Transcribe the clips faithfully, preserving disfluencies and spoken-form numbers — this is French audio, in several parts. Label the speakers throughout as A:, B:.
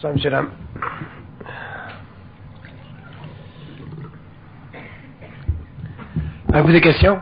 A: Bonsoir, M. Ram. Avez-vous des questions?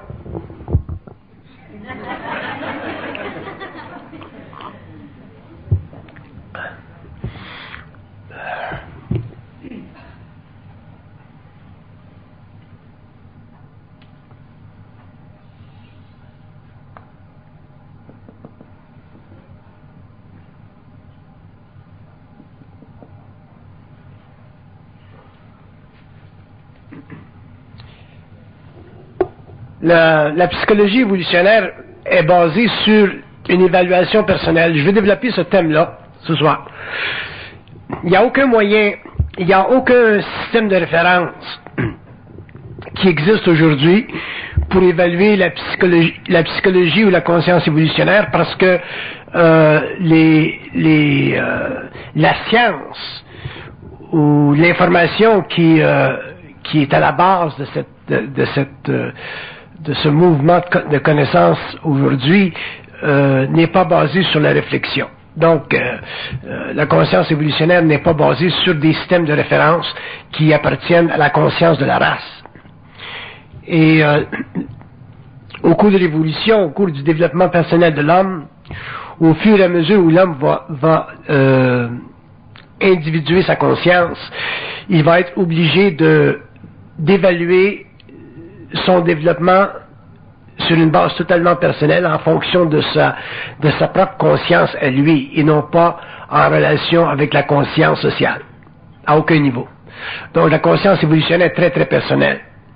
A: La, la psychologie évolutionnaire est basée sur une évaluation personnelle. Je vais développer ce thème-là ce soir. Il n'y a aucun moyen, il n'y a aucun système de référence qui existe aujourd'hui pour évaluer la psychologie, la psychologie ou la conscience évolutionnaire parce que euh, les, les, euh, la science ou l'information qui, euh, qui est à la base de cette, de, de cette euh, de ce mouvement de connaissance aujourd'hui euh, n'est pas basé sur la réflexion. Donc, euh, euh, la conscience évolutionnaire n'est pas basée sur des systèmes de référence qui appartiennent à la conscience de la race. Et euh, au cours de l'évolution, au cours du développement personnel de l'homme, au fur et à mesure où l'homme va, va euh, individuer sa conscience, il va être obligé de d'évaluer son développement sur une base totalement personnelle en fonction de sa, de sa propre conscience à lui et non pas en relation avec la conscience sociale, à aucun niveau. Donc la conscience évolutionnelle est très très personnelle.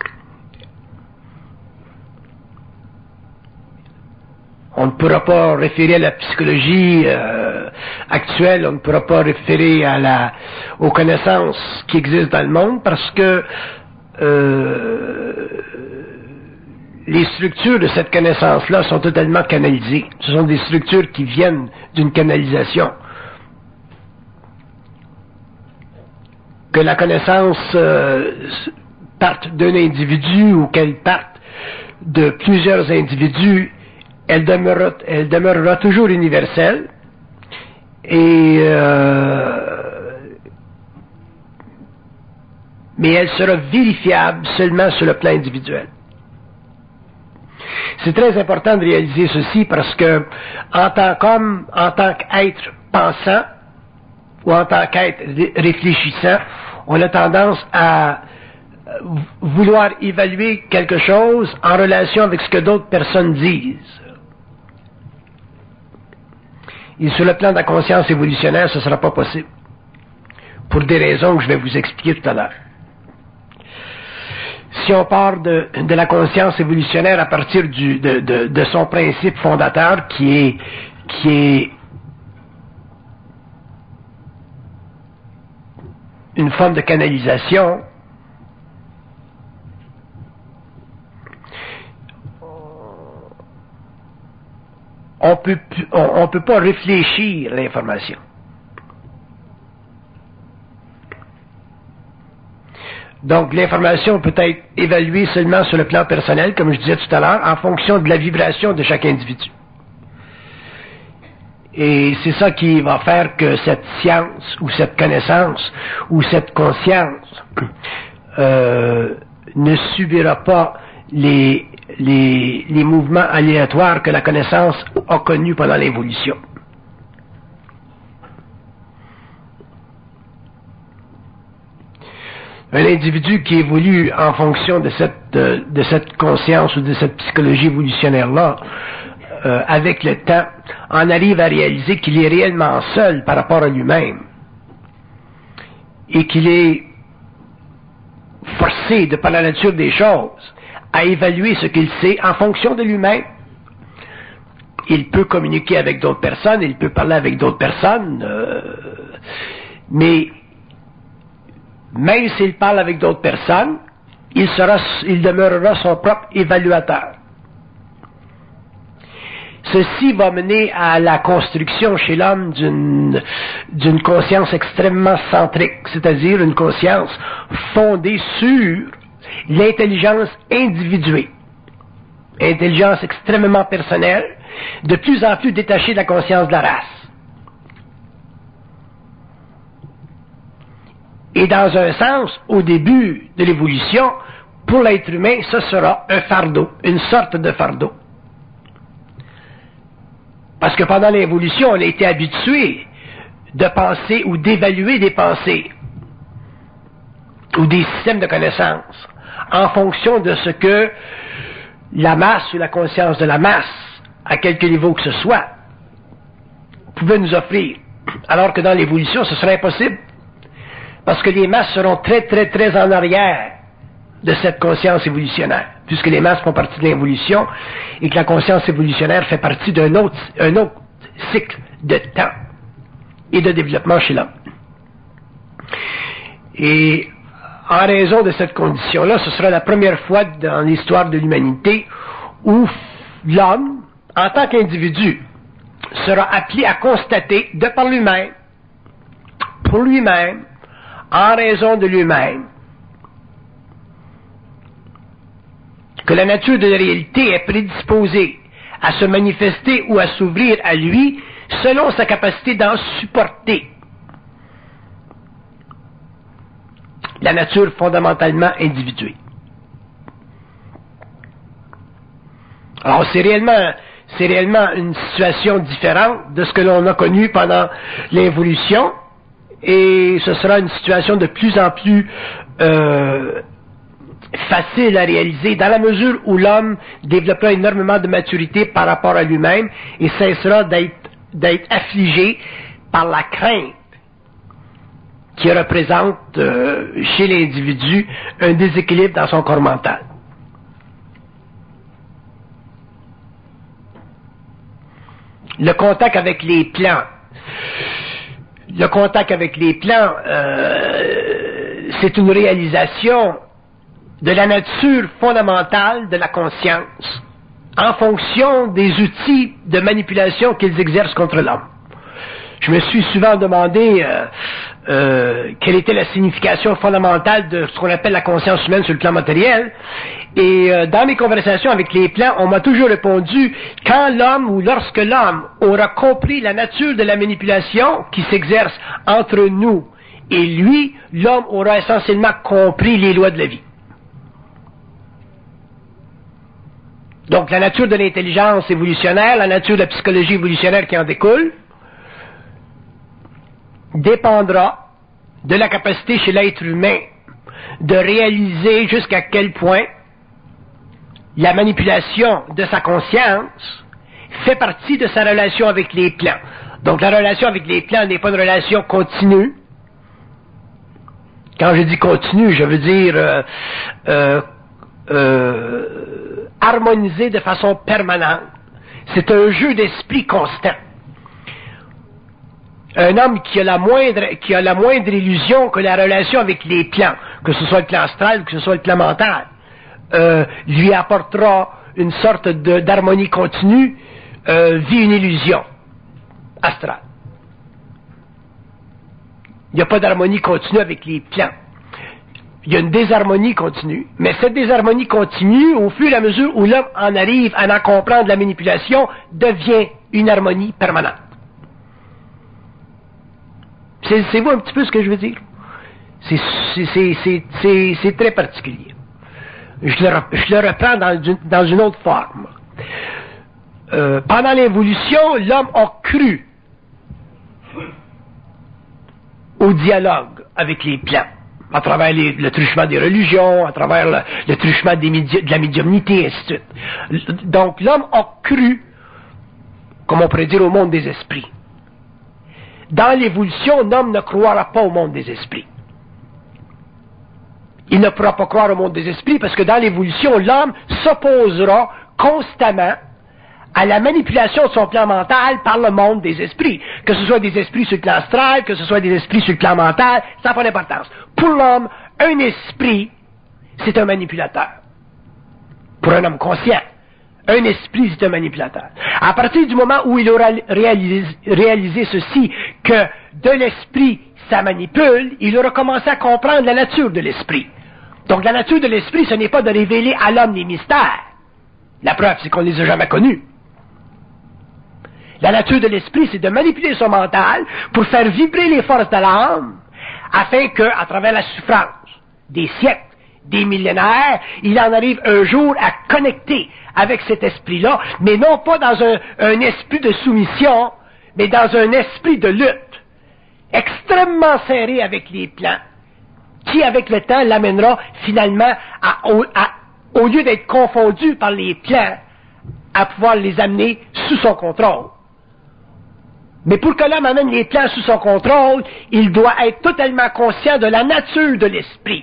A: On ne pourra pas référer à la psychologie euh, actuelle, on ne pourra pas référer à la, aux connaissances qui existent dans le monde parce que euh, les structures de cette connaissance-là sont totalement canalisées. Ce sont des structures qui viennent d'une canalisation. Que la connaissance euh, parte d'un individu ou qu'elle parte de plusieurs individus, elle demeurera, elle demeurera toujours universelle et euh, mais elle sera vérifiable seulement sur le plan individuel. C'est très important de réaliser ceci parce que, en tant qu'homme, en tant qu'être pensant, ou en tant qu'être réfléchissant, on a tendance à vouloir évaluer quelque chose en relation avec ce que d'autres personnes disent. Et sur le plan de la conscience évolutionnaire, ce ne sera pas possible. Pour des raisons que je vais vous expliquer tout à l'heure. Si on part de, de la conscience évolutionnaire à partir du, de, de, de son principe fondateur qui est, qui est une forme de canalisation, on peut, on, on peut pas réfléchir l'information. Donc, l'information peut être évaluée seulement sur le plan personnel, comme je disais tout à l'heure, en fonction de la vibration de chaque individu. Et c'est ça qui va faire que cette science, ou cette connaissance, ou cette conscience euh, ne subira pas les, les, les mouvements aléatoires que la connaissance a connus pendant l'évolution. Un individu qui évolue en fonction de cette, de, de cette conscience ou de cette psychologie évolutionnaire-là, euh, avec le temps, en arrive à réaliser qu'il est réellement seul par rapport à lui-même et qu'il est forcé, de par la nature des choses, à évaluer ce qu'il sait en fonction de lui-même. Il peut communiquer avec d'autres personnes, il peut parler avec d'autres personnes, euh, mais même s'il parle avec d'autres personnes, il sera, il demeurera son propre évaluateur. Ceci va mener à la construction chez l'homme d'une, d'une conscience extrêmement centrique, c'est-à-dire une conscience fondée sur l'intelligence individuée. Intelligence extrêmement personnelle, de plus en plus détachée de la conscience de la race. Et dans un sens, au début de l'évolution, pour l'être humain, ce sera un fardeau, une sorte de fardeau. Parce que pendant l'évolution, on a été habitué de penser ou d'évaluer des pensées ou des systèmes de connaissances en fonction de ce que la masse ou la conscience de la masse, à quelque niveau que ce soit, pouvait nous offrir. Alors que dans l'évolution, ce serait impossible. Parce que les masses seront très, très, très en arrière de cette conscience évolutionnaire, puisque les masses font partie de l'évolution et que la conscience évolutionnaire fait partie d'un autre, un autre cycle de temps et de développement chez l'homme. Et en raison de cette condition-là, ce sera la première fois dans l'histoire de l'humanité où l'homme, en tant qu'individu, sera appelé à constater de par lui-même, pour lui-même, en raison de lui-même, que la nature de la réalité est prédisposée à se manifester ou à s'ouvrir à lui selon sa capacité d'en supporter la nature fondamentalement individuée. Alors c'est réellement, c'est réellement une situation différente de ce que l'on a connu pendant l'évolution, et ce sera une situation de plus en plus euh, facile à réaliser dans la mesure où l'homme développera énormément de maturité par rapport à lui-même et cessera d'être, d'être affligé par la crainte qui représente euh, chez l'individu un déséquilibre dans son corps mental. Le contact avec les plans. Le contact avec les plans, euh, c'est une réalisation de la nature fondamentale de la conscience en fonction des outils de manipulation qu'ils exercent contre l'homme. Je me suis souvent demandé euh, euh, quelle était la signification fondamentale de ce qu'on appelle la conscience humaine sur le plan matériel. Et euh, dans mes conversations avec les plans, on m'a toujours répondu, quand l'homme ou lorsque l'homme aura compris la nature de la manipulation qui s'exerce entre nous et lui, l'homme aura essentiellement compris les lois de la vie. Donc la nature de l'intelligence évolutionnaire, la nature de la psychologie évolutionnaire qui en découle, dépendra de la capacité chez l'être humain de réaliser jusqu'à quel point la manipulation de sa conscience fait partie de sa relation avec les plans. Donc la relation avec les plans n'est pas une relation continue. Quand je dis continue, je veux dire euh, euh, euh, harmonisée de façon permanente. C'est un jeu d'esprit constant. Un homme qui a la moindre, qui a la moindre illusion que la relation avec les plans, que ce soit le plan astral ou que ce soit le plan mental, euh, lui apportera une sorte de, d'harmonie continue, euh, vit une illusion astrale. Il n'y a pas d'harmonie continue avec les plans. Il y a une désharmonie continue, mais cette désharmonie continue, au fur et à mesure où l'homme en arrive à en comprendre la manipulation, devient une harmonie permanente. C'est, c'est vous un petit peu ce que je veux dire? C'est, c'est, c'est, c'est, c'est, c'est très particulier. Je le, je le reprends dans, dans une autre forme. Euh, pendant l'évolution, l'homme a cru au dialogue avec les plans, à travers les, le truchement des religions, à travers le, le truchement des médi- de la médiumnité, et ainsi de suite. Donc l'homme a cru, comme on pourrait dire, au monde des esprits. Dans l'évolution, l'homme ne croira pas au monde des esprits. Il ne pourra pas croire au monde des esprits parce que dans l'évolution, l'homme s'opposera constamment à la manipulation de son plan mental par le monde des esprits. Que ce soit des esprits sur le plan astral, que ce soit des esprits sur le plan mental, ça n'a pas d'importance. Pour l'homme, un esprit, c'est un manipulateur. Pour un homme conscient. Un esprit, c'est un manipulateur. À partir du moment où il aura réalisé, réalisé ceci, que de l'esprit, ça manipule, il aura commencé à comprendre la nature de l'esprit. Donc la nature de l'esprit, ce n'est pas de révéler à l'homme les mystères. La preuve, c'est qu'on ne les a jamais connus. La nature de l'esprit, c'est de manipuler son mental pour faire vibrer les forces de l'âme afin que, à travers la souffrance des siècles, des millénaires, il en arrive un jour à connecter avec cet esprit-là, mais non pas dans un, un esprit de soumission, mais dans un esprit de lutte, extrêmement serré avec les plans, qui, avec le temps, l'amènera finalement, à, au, à, au lieu d'être confondu par les plans, à pouvoir les amener sous son contrôle. Mais pour que l'homme amène les plans sous son contrôle, il doit être totalement conscient de la nature de l'esprit.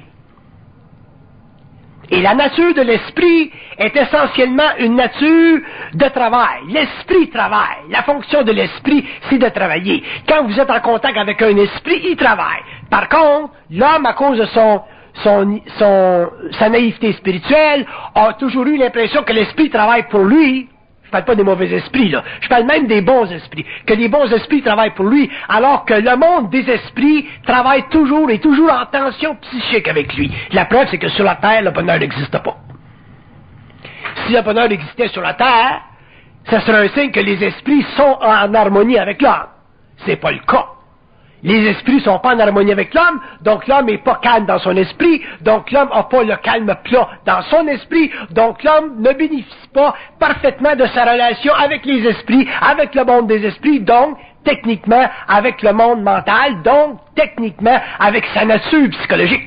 A: Et la nature de l'esprit est essentiellement une nature de travail. L'esprit travaille. La fonction de l'esprit, c'est de travailler. Quand vous êtes en contact avec un esprit, il travaille. Par contre, l'homme, à cause de son, son, son, sa naïveté spirituelle, a toujours eu l'impression que l'esprit travaille pour lui. Je parle pas des mauvais esprits, là. Je parle même des bons esprits. Que les bons esprits travaillent pour lui, alors que le monde des esprits travaille toujours et toujours en tension psychique avec lui. La preuve, c'est que sur la Terre, le bonheur n'existe pas. Si le bonheur existait sur la Terre, ça serait un signe que les esprits sont en harmonie avec l'homme. C'est pas le cas. Les esprits sont pas en harmonie avec l'homme, donc l'homme n'est pas calme dans son esprit, donc l'homme n'a pas le calme plat dans son esprit, donc l'homme ne bénéficie pas parfaitement de sa relation avec les esprits, avec le monde des esprits, donc techniquement avec le monde mental, donc techniquement avec sa nature psychologique.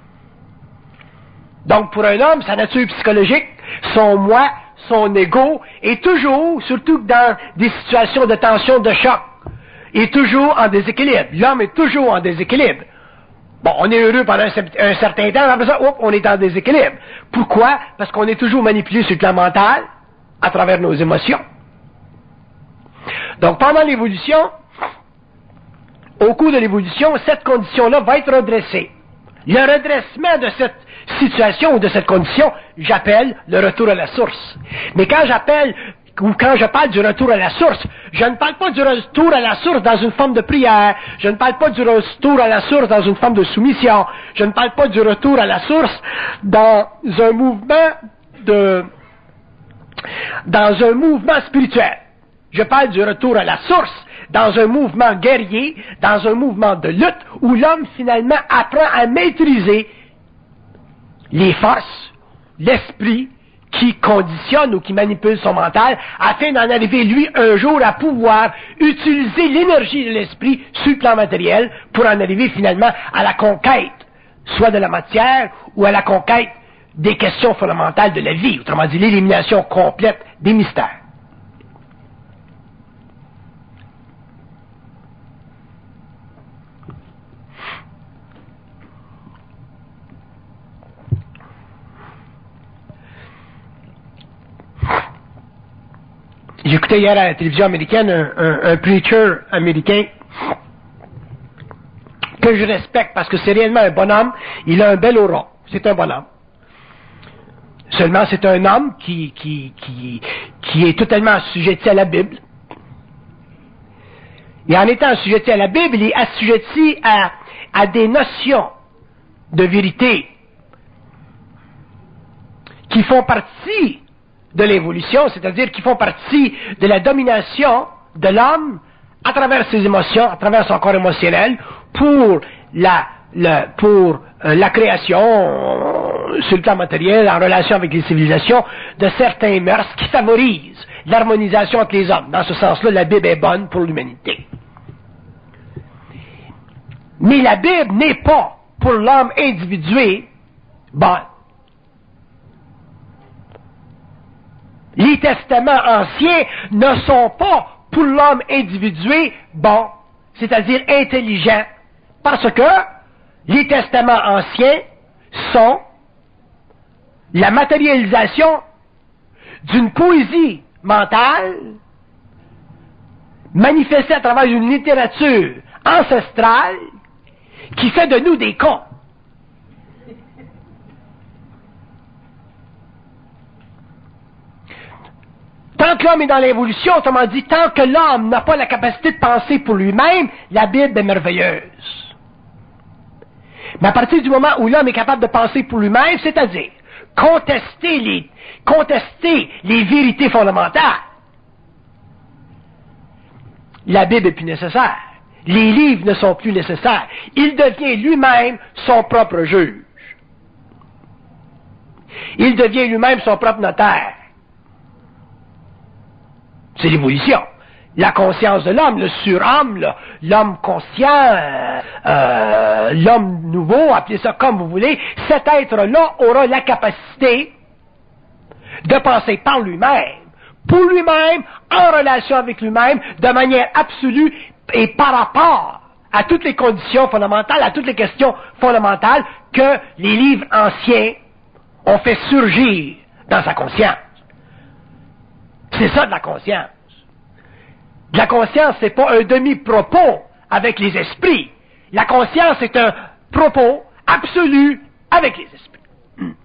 A: Donc pour un homme, sa nature psychologique, son moi, son ego, est toujours, surtout dans des situations de tension, de choc, est toujours en déséquilibre. L'homme est toujours en déséquilibre. Bon, on est heureux pendant un, un certain temps, après ça, hop, on est en déséquilibre. Pourquoi? Parce qu'on est toujours manipulé sur le plan mental, à travers nos émotions. Donc, pendant l'évolution, au cours de l'évolution, cette condition-là va être redressée. Le redressement de cette situation ou de cette condition, j'appelle le retour à la source. Mais quand j'appelle ou quand je parle du retour à la source, je ne parle pas du retour à la source dans une forme de prière, je ne parle pas du retour à la source dans une forme de soumission, je ne parle pas du retour à la source dans un mouvement de, dans un mouvement spirituel. Je parle du retour à la source dans un mouvement guerrier, dans un mouvement de lutte, où l'homme finalement apprend à maîtriser les forces, l'esprit, qui conditionne ou qui manipule son mental, afin d'en arriver, lui, un jour, à pouvoir utiliser l'énergie de l'esprit sur le plan matériel pour en arriver finalement à la conquête, soit de la matière ou à la conquête des questions fondamentales de la vie, autrement dit, l'élimination complète des mystères. J'écoutais hier à la télévision américaine un, un, un preacher américain que je respecte parce que c'est réellement un bonhomme. Il a un bel aura. C'est un bonhomme. Seulement, c'est un homme qui, qui, qui, qui est totalement assujetti à la Bible. Et en étant assujetti à la Bible, il est assujetti à, à des notions de vérité qui font partie de l'évolution, c'est-à-dire qui font partie de la domination de l'homme à travers ses émotions, à travers son corps émotionnel, pour la, la, pour, euh, la création, euh, sur le plan matériel, en relation avec les civilisations, de certains mœurs qui favorisent l'harmonisation entre les hommes. Dans ce sens-là, la Bible est bonne pour l'humanité. Mais la Bible n'est pas, pour l'homme individué, bonne. Les testaments anciens ne sont pas, pour l'homme individué, bons, c'est-à-dire intelligents, parce que les testaments anciens sont la matérialisation d'une poésie mentale manifestée à travers une littérature ancestrale qui fait de nous des cons. Tant que l'homme est dans l'évolution, autrement dit, tant que l'homme n'a pas la capacité de penser pour lui-même, la Bible est merveilleuse. Mais à partir du moment où l'homme est capable de penser pour lui-même, c'est-à-dire contester les, contester les vérités fondamentales, la Bible est plus nécessaire. Les livres ne sont plus nécessaires. Il devient lui-même son propre juge. Il devient lui-même son propre notaire. C'est l'évolution. La conscience de l'homme, le surhomme, le, l'homme conscient, euh, euh, l'homme nouveau, appelez ça comme vous voulez, cet être-là aura la capacité de penser par lui-même, pour lui-même, en relation avec lui-même, de manière absolue et par rapport à toutes les conditions fondamentales, à toutes les questions fondamentales que les livres anciens ont fait surgir dans sa conscience. C'est ça de la conscience. La conscience, c'est pas un demi-propos avec les esprits. La conscience est un propos absolu avec les esprits.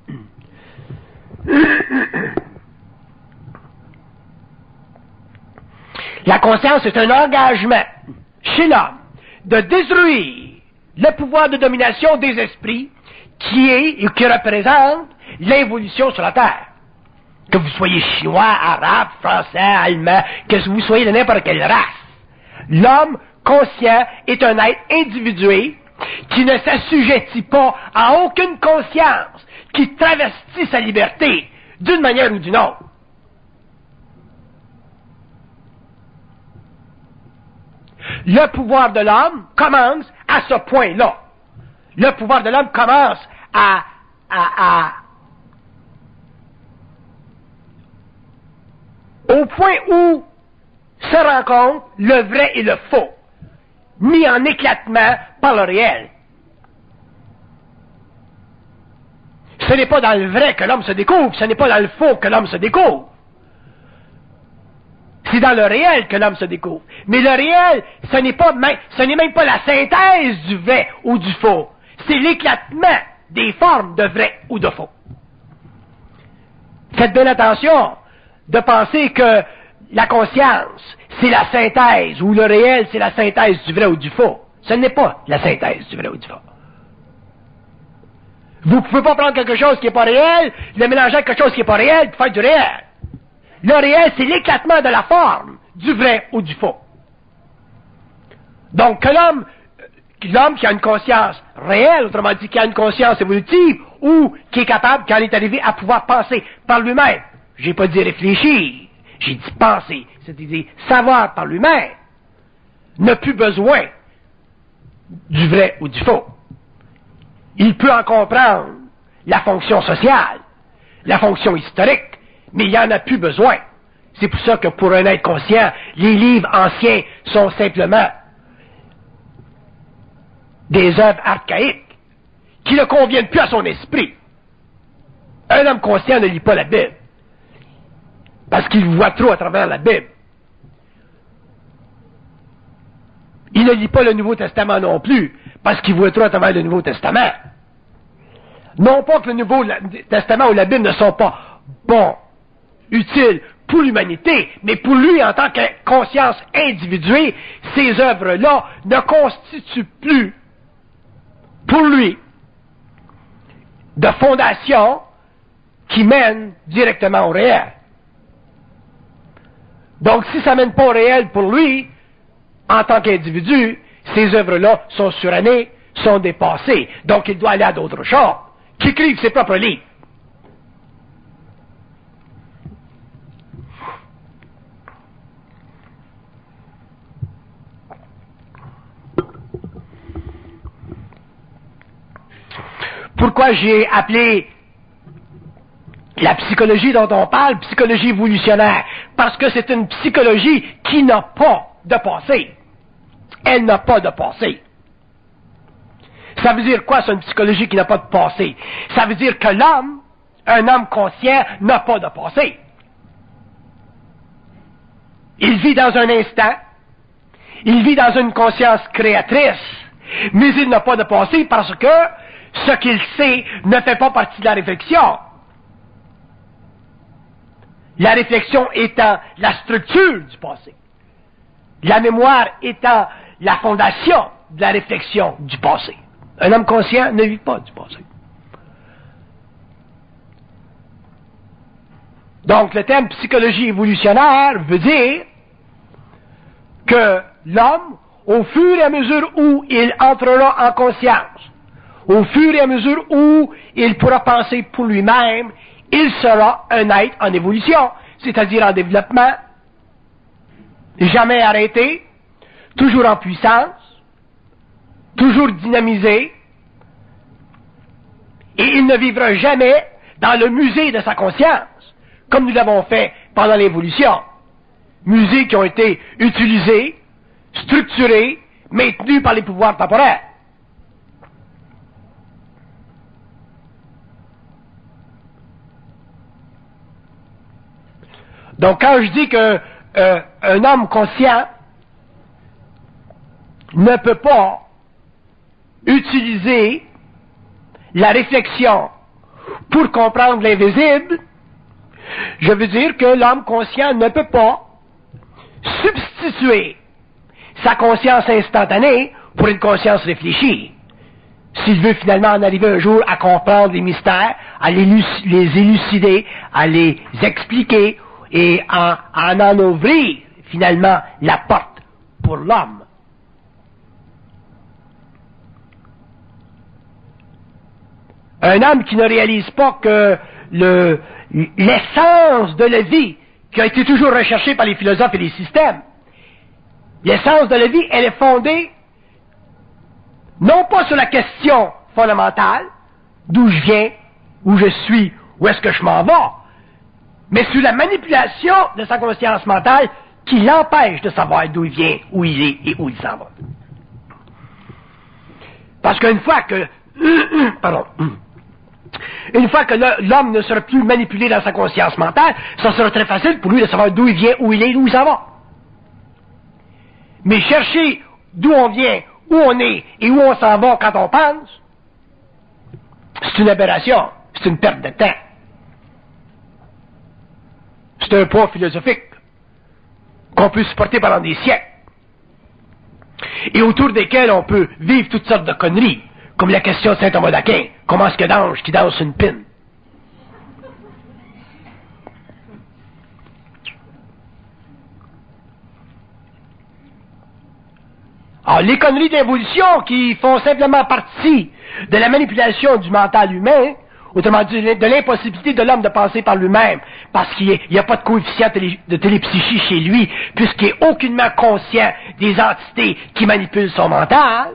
A: La conscience est un engagement chez l'homme de détruire le pouvoir de domination des esprits qui est et qui représente l'évolution sur la Terre. Que vous soyez chinois, arabe, français, allemand, que vous soyez de n'importe quelle race. L'homme conscient est un être individué qui ne s'assujettit pas à aucune conscience, qui travestit sa liberté d'une manière ou d'une autre. Le pouvoir de l'homme commence à ce point-là. Le pouvoir de l'homme commence à, à, à au point où se rencontrent le vrai et le faux, mis en éclatement par le réel. Ce n'est pas dans le vrai que l'homme se découvre, ce n'est pas dans le faux que l'homme se découvre. C'est dans le réel que l'homme se découvre. Mais le réel, ce n'est pas, ce n'est même pas la synthèse du vrai ou du faux. C'est l'éclatement des formes de vrai ou de faux. Faites bien attention de penser que la conscience, c'est la synthèse, ou le réel, c'est la synthèse du vrai ou du faux. Ce n'est pas la synthèse du vrai ou du faux. Vous ne pouvez pas prendre quelque chose qui n'est pas réel, le mélanger avec quelque chose qui n'est pas réel, pour faire du réel. Le réel, c'est l'éclatement de la forme, du vrai ou du faux. Donc, que l'homme, l'homme qui a une conscience réelle, autrement dit, qui a une conscience évolutive, ou qui est capable, quand il est arrivé à pouvoir penser par lui-même, j'ai pas dit réfléchir, j'ai dit penser, c'est-à-dire savoir par lui-même, n'a plus besoin du vrai ou du faux. Il peut en comprendre la fonction sociale, la fonction historique, mais il n'y en a plus besoin. C'est pour ça que pour un être conscient, les livres anciens sont simplement des œuvres archaïques qui ne conviennent plus à son esprit. Un homme conscient ne lit pas la Bible parce qu'il voit trop à travers la Bible. Il ne lit pas le Nouveau Testament non plus parce qu'il voit trop à travers le Nouveau Testament. Non pas que le Nouveau Testament ou la Bible ne sont pas bons, utiles pour l'humanité, mais pour lui, en tant que conscience individuée, ces œuvres-là ne constituent plus, pour lui, de fondation qui mène directement au réel. Donc, si ça ne mène pas au réel pour lui, en tant qu'individu, ces œuvres-là sont surannées, sont dépassées. Donc, il doit aller à d'autres choses, qui écrivent ses propres livres. Pourquoi j'ai appelé la psychologie dont on parle psychologie évolutionnaire? Parce que c'est une psychologie qui n'a pas de passé. Elle n'a pas de passé. Ça veut dire quoi, c'est une psychologie qui n'a pas de passé? Ça veut dire que l'homme, un homme conscient, n'a pas de passé. Il vit dans un instant, il vit dans une conscience créatrice, mais il n'a pas de passé parce que ce qu'il sait ne fait pas partie de la réflexion. La réflexion étant la structure du passé. La mémoire étant la fondation de la réflexion du passé. Un homme conscient ne vit pas du passé. Donc, le terme psychologie évolutionnaire veut dire que l'homme, au fur et à mesure où il entrera en conscience, au fur et à mesure où il pourra penser pour lui-même, il sera un être en évolution, c'est-à-dire en développement, jamais arrêté, toujours en puissance, toujours dynamisé, et il ne vivra jamais dans le musée de sa conscience, comme nous l'avons fait pendant l'évolution. Musées qui ont été utilisés, structurés, maintenus par les pouvoirs temporaires. Donc quand je dis que euh, un homme conscient ne peut pas utiliser la réflexion pour comprendre l'invisible, je veux dire que l'homme conscient ne peut pas substituer sa conscience instantanée pour une conscience réfléchie. S'il veut finalement en arriver un jour à comprendre les mystères, à les, les élucider, à les expliquer et à, à en ouvrir finalement la porte pour l'homme. Un homme qui ne réalise pas que le, l'essence de la vie qui a été toujours recherchée par les philosophes et les systèmes, l'essence de la vie, elle est fondée non pas sur la question fondamentale, d'où je viens, où je suis, où est-ce que je m'en vais, mais sur la manipulation de sa conscience mentale qui l'empêche de savoir d'où il vient, où il est et où il s'en va. Parce qu'une fois que pardon, une fois que l'homme ne sera plus manipulé dans sa conscience mentale, ça sera très facile pour lui de savoir d'où il vient, où il est, où il s'en va. Mais chercher d'où on vient, où on est et où on s'en va quand on pense, c'est une aberration, c'est une perte de temps. C'est un poids philosophique qu'on peut supporter pendant des siècles et autour desquels on peut vivre toutes sortes de conneries, comme la question de saint Thomas d'Aquin. Comment est-ce que d'ange qui danse une pine? Alors, les conneries d'évolution qui font simplement partie de la manipulation du mental humain, autrement dit, de l'impossibilité de l'homme de penser par lui-même, parce qu'il n'y a pas de coefficient de télépsychie chez lui, puisqu'il n'est aucunement conscient des entités qui manipulent son mental.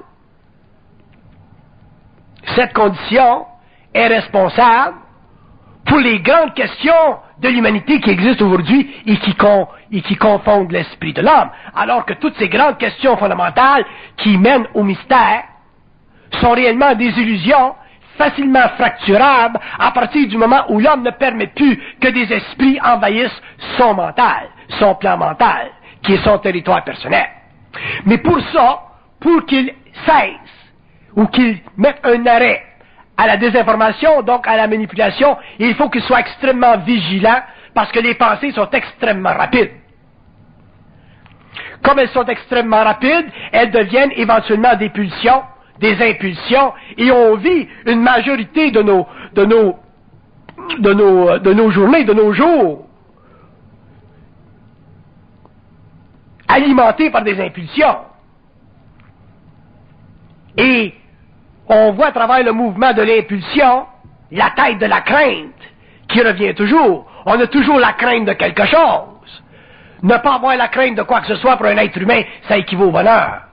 A: Cette condition est responsable pour les grandes questions de l'humanité qui existent aujourd'hui et qui, con, et qui confondent l'esprit de l'homme. Alors que toutes ces grandes questions fondamentales qui mènent au mystère sont réellement des illusions facilement fracturables à partir du moment où l'homme ne permet plus que des esprits envahissent son mental, son plan mental, qui est son territoire personnel. Mais pour ça, pour qu'il cesse ou qu'il mette un arrêt à la désinformation, donc à la manipulation, il faut qu'il soit extrêmement vigilant parce que les pensées sont extrêmement rapides. Comme elles sont extrêmement rapides, elles deviennent éventuellement des pulsions, des impulsions, et on vit une majorité de nos, de nos, de nos, de nos journées, de nos jours, alimentées par des impulsions. Et on voit à travers le mouvement de l'impulsion la tête de la crainte qui revient toujours. On a toujours la crainte de quelque chose. Ne pas avoir la crainte de quoi que ce soit pour un être humain, ça équivaut au bonheur.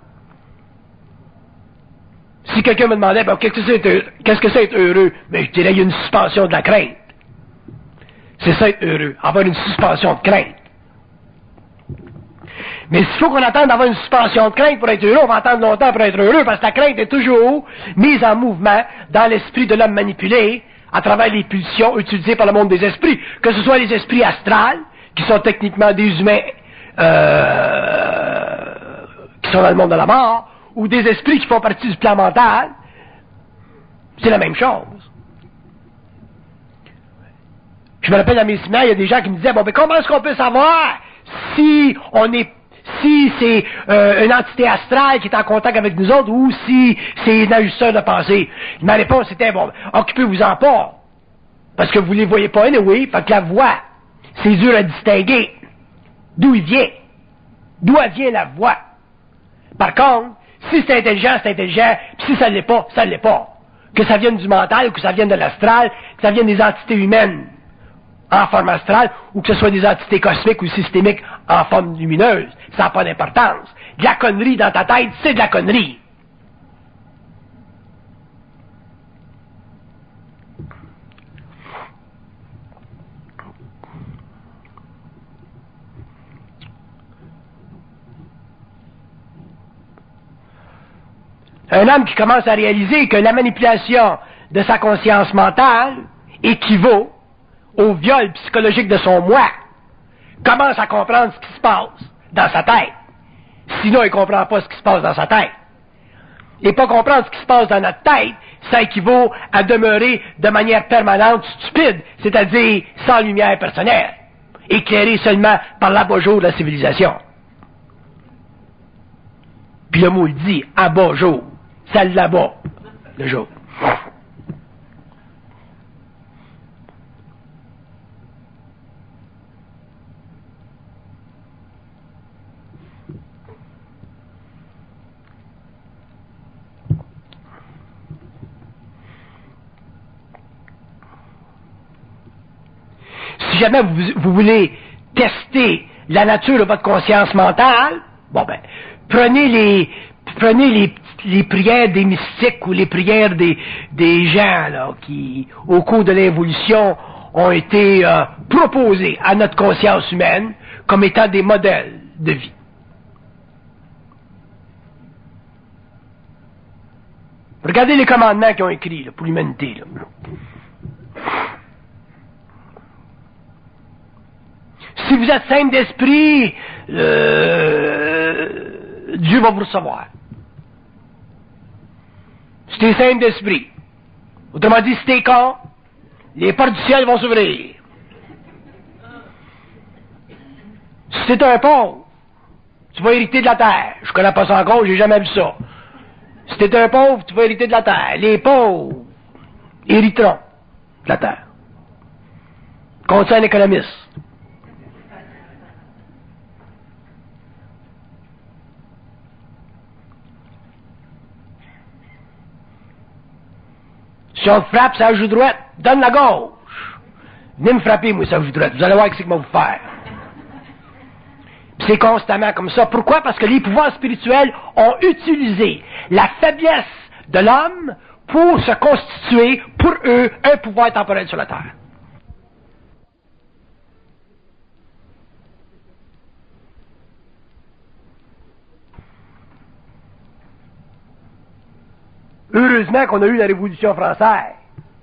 A: Si quelqu'un me demandait, ben, qu'est-ce que c'est être, qu'est-ce que c'est être heureux? Ben, je dirais, il y a une suspension de la crainte. C'est ça être heureux, avoir une suspension de crainte. Mais s'il faut qu'on attende d'avoir une suspension de crainte pour être heureux, on va attendre longtemps pour être heureux, parce que la crainte est toujours mise en mouvement dans l'esprit de l'homme manipulé, à travers les pulsions utilisées par le monde des esprits, que ce soit les esprits astrales, qui sont techniquement des humains euh, qui sont dans le monde de la mort, ou des esprits qui font partie du plan mental, c'est la même chose. Je me rappelle dans mes séminaires, il y a des gens qui me disaient, bon, mais comment est-ce qu'on peut savoir si on est, si c'est euh, une entité astrale qui est en contact avec nous autres, ou si c'est un ajusteur de pensée? Ma réponse était, bon, occupez-vous-en pas, parce que vous ne les voyez pas, anyway, fait que la voix, c'est dur à distinguer d'où il vient, d'où elle vient la voix. Par contre, si c'est intelligent, c'est intelligent, puis si ça ne l'est pas, ça ne l'est pas. Que ça vienne du mental, ou que ça vienne de l'astral, que ça vienne des entités humaines en forme astrale, ou que ce soit des entités cosmiques ou systémiques en forme lumineuse, ça n'a pas d'importance. De la connerie dans ta tête, c'est de la connerie. Un homme qui commence à réaliser que la manipulation de sa conscience mentale équivaut au viol psychologique de son moi, commence à comprendre ce qui se passe dans sa tête. Sinon, il ne comprend pas ce qui se passe dans sa tête. Et pas comprendre ce qui se passe dans notre tête, ça équivaut à demeurer de manière permanente stupide, c'est-à-dire sans lumière personnelle, éclairé seulement par l'abat-jour de la civilisation. Puis le mot le dit, abat-jour, ça l'abat, le jour. Si jamais vous, vous voulez tester la nature de votre conscience mentale, bon ben, prenez les, prenez les, les prières des mystiques ou les prières des, des gens là, qui, au cours de l'évolution, ont été euh, proposés à notre conscience humaine comme étant des modèles de vie. Regardez les commandements qu'ils ont écrits là, pour l'humanité. Là. Si vous êtes saint d'esprit, euh, Dieu va vous recevoir. Si tu es saint d'esprit, autrement dit, si tu es con, les portes du ciel vont s'ouvrir. Si tu es un pauvre, tu vas hériter de la terre. Je connais pas ça encore, j'ai jamais vu ça. Si tu es un pauvre, tu vas hériter de la terre. Les pauvres hériteront de la terre. Continue un économiste. Si on te frappe, ça joue droite, donne la gauche. Venez me frapper, moi, ça joue droite. Vous allez voir ce que je vais vous faire. Puis c'est constamment comme ça. Pourquoi? Parce que les pouvoirs spirituels ont utilisé la faiblesse de l'homme pour se constituer, pour eux, un pouvoir temporel sur la terre. Heureusement qu'on a eu la Révolution française.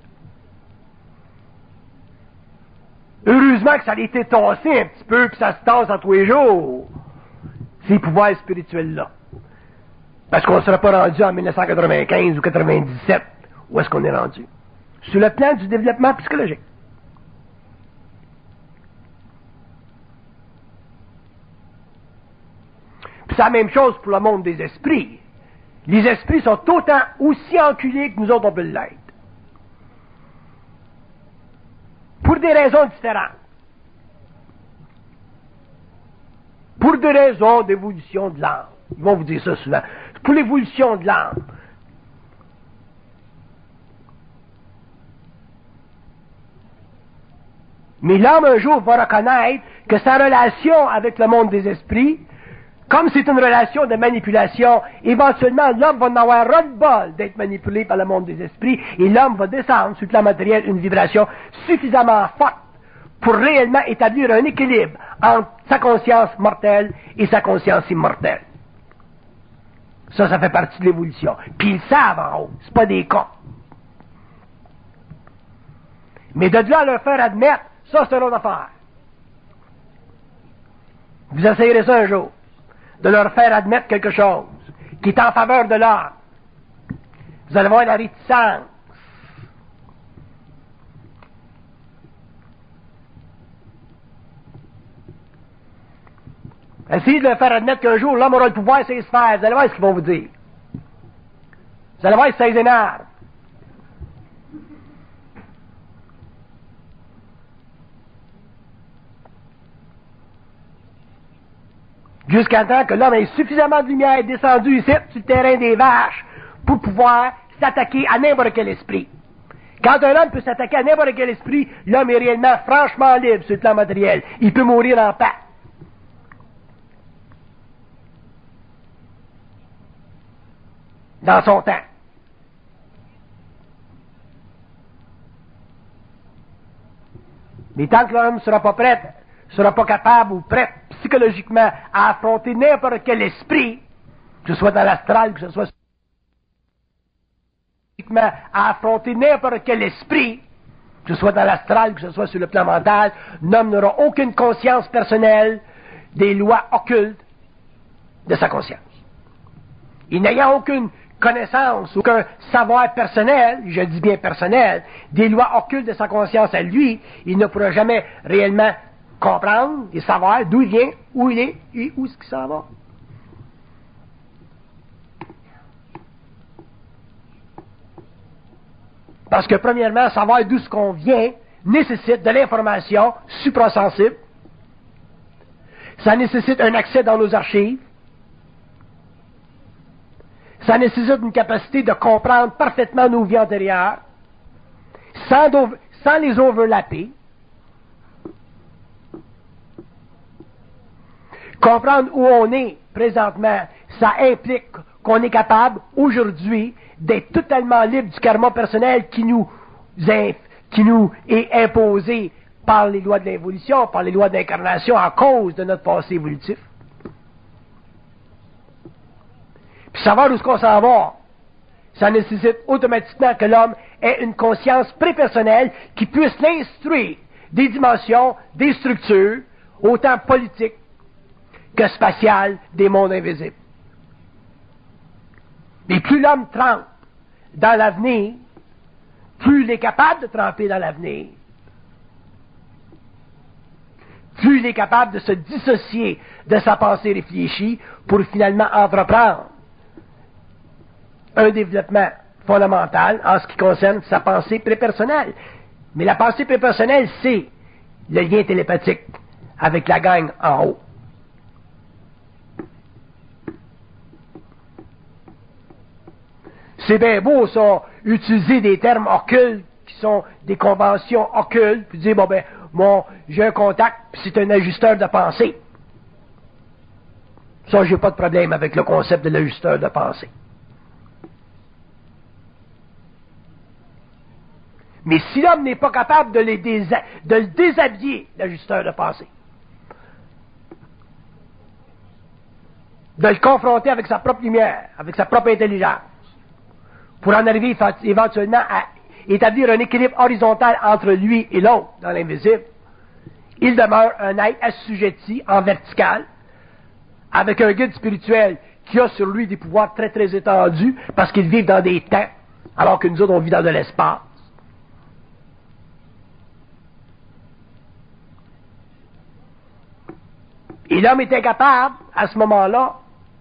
A: Heureusement que ça a été tassé un petit peu, puis ça se tasse en tous les jours. Ces pouvoirs spirituels-là. Parce qu'on ne serait pas rendu en dix-neuf cent quatre-vingt-quinze ou quatre-vingt-dix-sept. Où est-ce qu'on est rendu? Sur le plan du développement psychologique. Puis c'est la même chose pour le monde des esprits. Les esprits sont autant aussi enculés que nous autres on peut l'être. Pour des raisons différentes. Pour des raisons d'évolution de l'âme. Ils vont vous dire ça souvent. Pour l'évolution de l'âme. Mais l'homme un jour va reconnaître que sa relation avec le monde des esprits, comme c'est une relation de manipulation, éventuellement l'homme va en avoir ras-le-bol d'être manipulé par le monde des esprits et l'homme va descendre sur le plan matériel une vibration suffisamment forte pour réellement établir un équilibre entre sa conscience mortelle et sa conscience immortelle. Ça, ça fait partie de l'évolution. Puis ils savent en haut, c'est pas des cons. Mais de là à leur faire admettre, ça c'est une autre affaire. Vous essayerez ça un jour. De leur faire admettre quelque chose qui est en faveur de l'homme. Vous allez voir la réticence. Essayez de leur faire admettre qu'un jour l'homme aura le pouvoir sur ses sphères. Vous allez voir ce qu'ils vont vous dire. Vous allez voir si ça les énerve. Jusqu'à temps que l'homme ait suffisamment de lumière descendu ici, sur le terrain des vaches, pour pouvoir s'attaquer à n'importe quel esprit. Quand un homme peut s'attaquer à n'importe quel esprit, l'homme est réellement franchement libre sur le plan matériel. Il peut mourir en paix. Dans son temps. Mais tant que l'homme ne sera pas prêt, ne sera pas capable ou prêt psychologiquement à affronter n'importe quel esprit, que ce soit dans l'astral, que ce soit à affronter n'importe quel esprit, que ce soit dans l'astral, que ce soit sur le plan mental, l'homme n'aura aucune conscience personnelle des lois occultes de sa conscience. Il n'ayant aucune connaissance, aucun savoir personnel, je dis bien personnel, des lois occultes de sa conscience à lui, il ne pourra jamais réellement comprendre et savoir d'où il vient, où il est et où est-ce qu'il s'en va. Parce que premièrement, savoir d'où ce qu'on vient nécessite de l'information suprasensible. Ça nécessite un accès dans nos archives. Ça nécessite une capacité de comprendre parfaitement nos vies antérieures, sans, sans les overlapper. Comprendre où on est présentement, ça implique qu'on est capable, aujourd'hui, d'être totalement libre du karma personnel qui nous, qui nous est imposé par les lois de l'évolution, par les lois d'incarnation à cause de notre passé évolutif. Puis savoir où est-ce qu'on s'en va, ça nécessite automatiquement que l'homme ait une conscience prépersonnelle qui puisse l'instruire des dimensions, des structures, autant politiques que spatiales des mondes invisibles. Mais plus l'homme trempe dans l'avenir, plus il est capable de tremper dans l'avenir, plus il est capable de se dissocier de sa pensée réfléchie pour finalement entreprendre un développement fondamental en ce qui concerne sa pensée prépersonnelle. Mais la pensée prépersonnelle, c'est le lien télépathique avec la gang en haut. C'est bien beau, ça, utiliser des termes occultes qui sont des conventions occultes, puis dire, bon ben, bon, j'ai un contact, puis c'est un ajusteur de pensée. Ça, j'ai pas de problème avec le concept de l'ajusteur de pensée. Mais si l'homme n'est pas capable de, les désa- de le déshabiller, l'ajusteur de pensée, de le confronter avec sa propre lumière, avec sa propre intelligence, pour en arriver éventuellement à établir un équilibre horizontal entre lui et l'autre dans l'invisible, il demeure un être assujetti en vertical, avec un guide spirituel qui a sur lui des pouvoirs très très étendus, parce qu'ils vivent dans des temps, alors que nous autres on vit dans de l'espace. Et l'homme est incapable, à ce moment-là,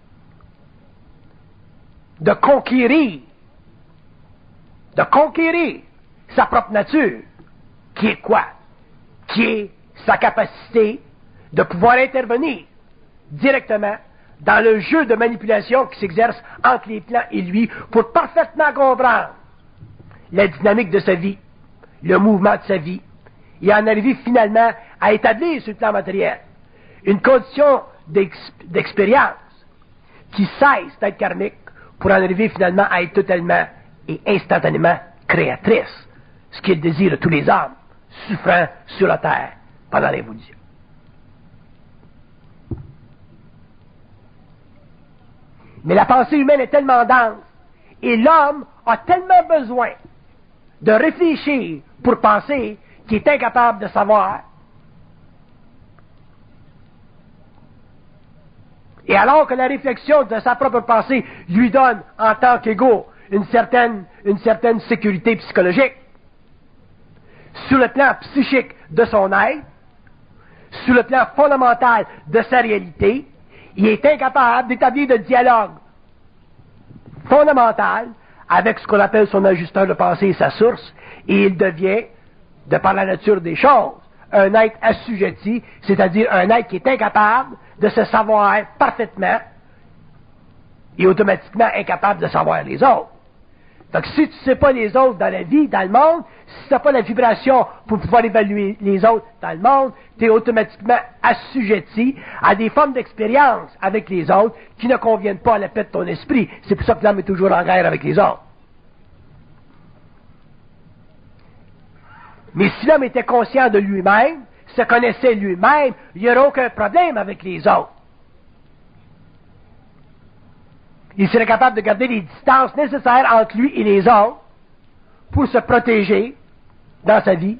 A: de conquérir, de conquérir sa propre nature, qui est quoi? Qui est sa capacité de pouvoir intervenir directement dans le jeu de manipulation qui s'exerce entre les plans et lui pour parfaitement comprendre la dynamique de sa vie, le mouvement de sa vie, et en arriver finalement à établir sur le plan matériel une condition d'ex- d'expérience qui cesse d'être karmique pour en arriver finalement à être totalement et instantanément créatrice, ce qui est le désir de tous les hommes souffrant sur la terre pendant l'évolution. Mais la pensée humaine est tellement dense et l'homme a tellement besoin de réfléchir pour penser qu'il est incapable de savoir. Et alors que la réflexion de sa propre pensée lui donne, en tant qu'égo, une certaine, une certaine sécurité psychologique, sur le plan psychique de son être, sur le plan fondamental de sa réalité, il est incapable d'établir de dialogue fondamental avec ce qu'on appelle son ajusteur de pensée et sa source, et il devient, de par la nature des choses, un être assujetti, c'est-à-dire un être qui est incapable de se savoir parfaitement et automatiquement incapable de savoir les autres. Donc, si tu ne sais pas les autres dans la vie, dans le monde, si tu n'as pas la vibration pour pouvoir évaluer les autres dans le monde, tu es automatiquement assujetti à des formes d'expérience avec les autres qui ne conviennent pas à la paix de ton esprit. C'est pour ça que l'homme est toujours en guerre avec les autres. Mais si l'homme était conscient de lui-même, se connaissait lui-même, il n'y aurait aucun problème avec les autres. Il serait capable de garder les distances nécessaires entre lui et les autres pour se protéger dans sa vie.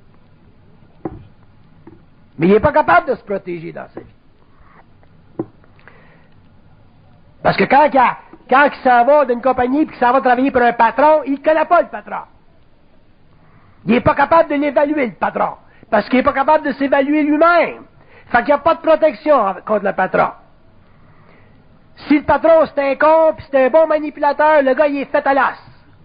A: Mais il n'est pas capable de se protéger dans sa vie. Parce que quand il, a, quand il s'en va d'une compagnie et qu'il s'en va travailler pour un patron, il ne connaît pas le patron. Il n'est pas capable de l'évaluer, le patron. Parce qu'il n'est pas capable de s'évaluer lui-même. Fait qu'il n'y a pas de protection contre le patron. Si le patron c'est un con puis c'est un bon manipulateur, le gars il est fait à l'as.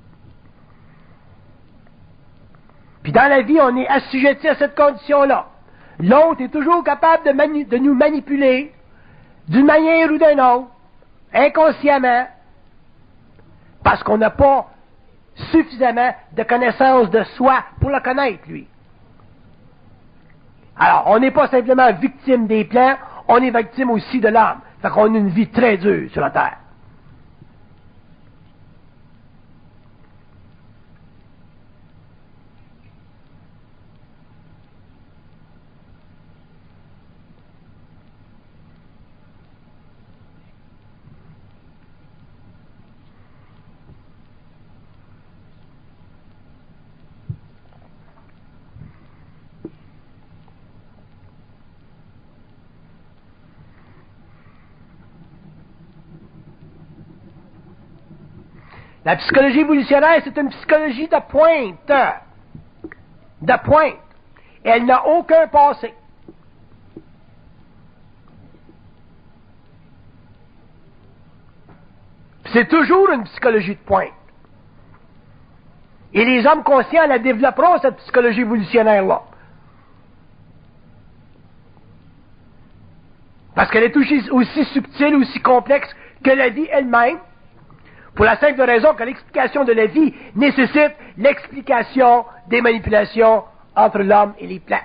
A: Puis dans la vie, on est assujetti à cette condition-là. L'autre est toujours capable de, manu- de nous manipuler d'une manière ou d'une autre, inconsciemment, parce qu'on n'a pas suffisamment de connaissance de soi pour le connaître, lui. Alors, on n'est pas simplement victime des plans, on est victime aussi de l'âme. Fait qu'on a une vie très dure sur la terre. La psychologie évolutionnaire, c'est une psychologie de pointe. De pointe. Elle n'a aucun passé. C'est toujours une psychologie de pointe. Et les hommes conscients la développeront, cette psychologie évolutionnaire-là. Parce qu'elle est aussi, aussi subtile, aussi complexe que la vie elle-même. Pour la simple raison que l'explication de la vie nécessite l'explication des manipulations entre l'homme et les plantes.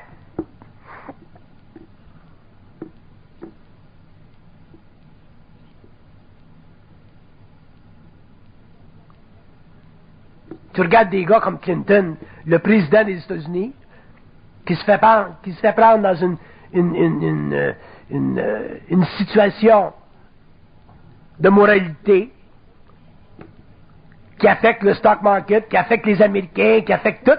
A: Tu regardes des gars comme Clinton, le président des États-Unis, qui se fait prendre, qui se fait prendre dans une, une, une, une, une, une situation de moralité, qui affecte le stock market, qui affecte les Américains, qui affecte tout.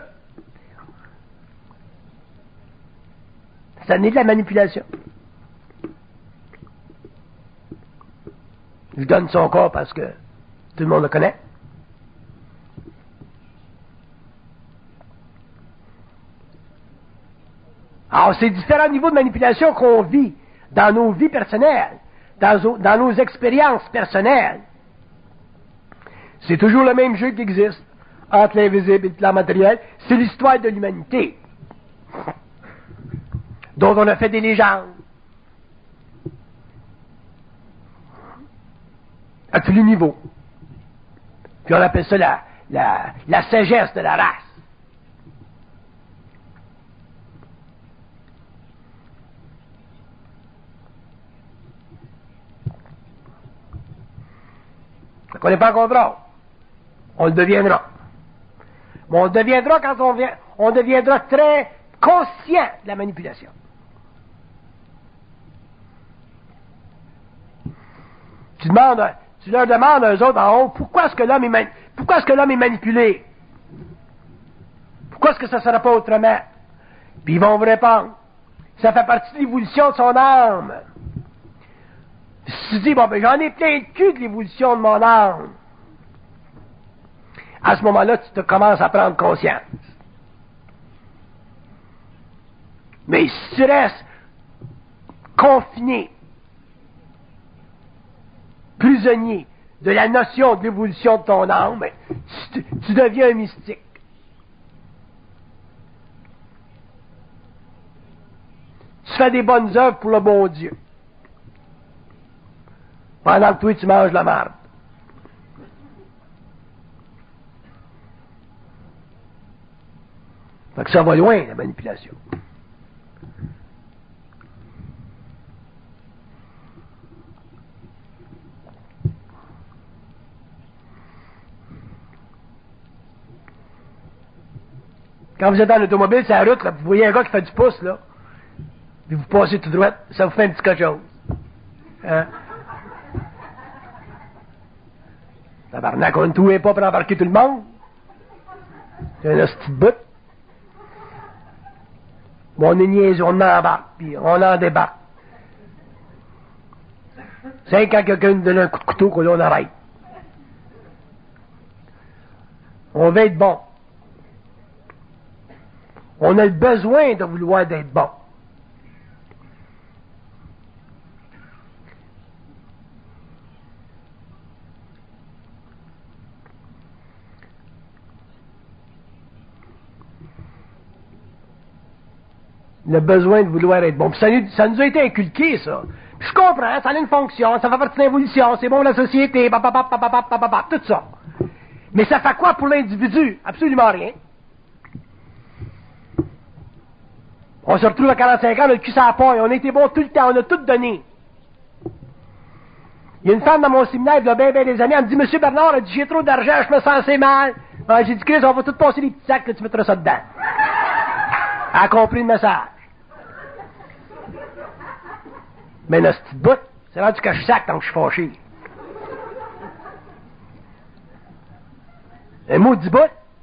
A: Ça n'est de la manipulation. Je donne son corps parce que tout le monde le connaît. Alors, c'est différents niveaux de manipulation qu'on vit dans nos vies personnelles, dans, dans nos expériences personnelles. C'est toujours le même jeu qui existe entre l'invisible et le plan matériel. C'est l'histoire de l'humanité, dont on a fait des légendes à tous les niveaux. Puis on appelle ça la, la, la sagesse de la race. On n'est pas en contrôle. On le deviendra. Mais on le deviendra quand on, vient, on deviendra très conscient de la manipulation. Tu, demandes, tu leur demandes à eux autres en haut, pourquoi est-ce que l'homme est, mani- pourquoi est-ce que l'homme est manipulé? Pourquoi est-ce que ça ne sera pas autrement? Puis ils vont vous répondre. Ça fait partie de l'évolution de son âme. Si tu dis, bon, ben j'en ai plein de cul de l'évolution de mon âme. À ce moment-là, tu te commences à prendre conscience. Mais si tu restes confiné, prisonnier de la notion de l'évolution de ton âme, ben, tu, tu deviens un mystique. fais des bonnes œuvres pour le bon Dieu. Pendant que toi, tu manges la marde. Fait que ça va loin, la manipulation. Quand vous êtes dans l'automobile, c'est la route, là, vous voyez un gars qui fait du pouce, là, puis vous passez tout droit, ça vous fait un petit quelque chose. Hein? Tabarnak, on ne trouvait pas pour embarquer tout le monde. C'est un hostie de bout. Bon, on est niaiseux, on embarque, puis on en débarque. C'est quand quelqu'un nous donne un coup de couteau qu'on l'on arrête. On veut être bon. On a le besoin de vouloir d'être bon. Le besoin de vouloir être bon. Puis ça, nous, ça nous a été inculqué, ça. Puis je comprends, ça a une fonction, ça fait partie de l'évolution, c'est bon la société, papapap, papapap, papapap, tout ça. Mais ça fait quoi pour l'individu? Absolument rien. On se retrouve à quarante-cinq ans, on a le cul sur la paille, on a été bon tout le temps, on a tout donné. Il y a une femme dans mon séminaire, il y a bien, bien des années, elle me dit, Monsieur Bernard, elle dit, j'ai trop d'argent, je me sens assez mal. Alors, j'ai dit, Chris, on va tout passer les petits sacs, là, tu mettras ça dedans. Elle a compris le message. Mais là, ce petit bout, c'est rendu que je sac tant que je suis fâché. Un mot du bout.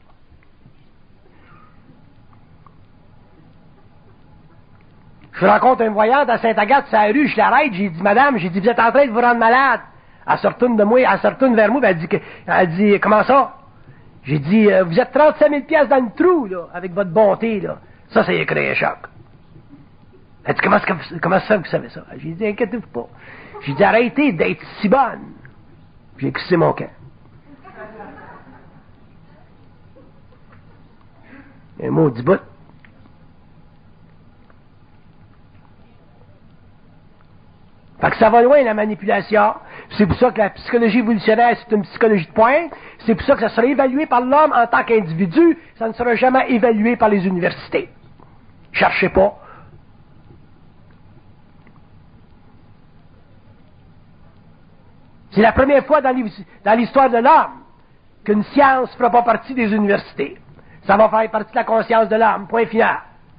A: Je rencontre une voyante à Sainte-Agathe, sur la rue, je l'arrête, j'ai dit, madame, j'ai dit, vous êtes en train de vous rendre malade. Elle se retourne de moi, elle se retourne vers moi, elle dit, que, elle dit, comment ça? J'ai dit, euh, vous êtes trente-cinq mille piastres dans le trou, là, avec votre bonté, là. Ça, ça y a créé un choc. Elle dit, comment, comment ça que vous savez ça? J'ai dit, inquiétez-vous pas. J'ai dit, arrêtez d'être si bonne. J'ai crissé mon camp. Un mot du bout. Fait que ça va loin, la manipulation. C'est pour ça que la psychologie évolutionnaire, c'est une psychologie de pointe. C'est pour ça que ça sera évalué par l'homme en tant qu'individu. Ça ne sera jamais évalué par les universités. Cherchez pas. C'est la première fois dans l'histoire de l'homme qu'une science ne fera pas partie des universités. Ça va faire partie de la conscience de l'homme. Point final.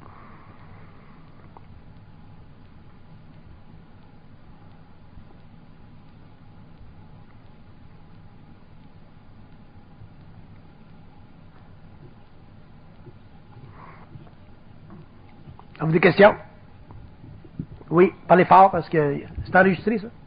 A: Avez-vous des questions? Oui, parlez fort parce que c'est enregistré, ça.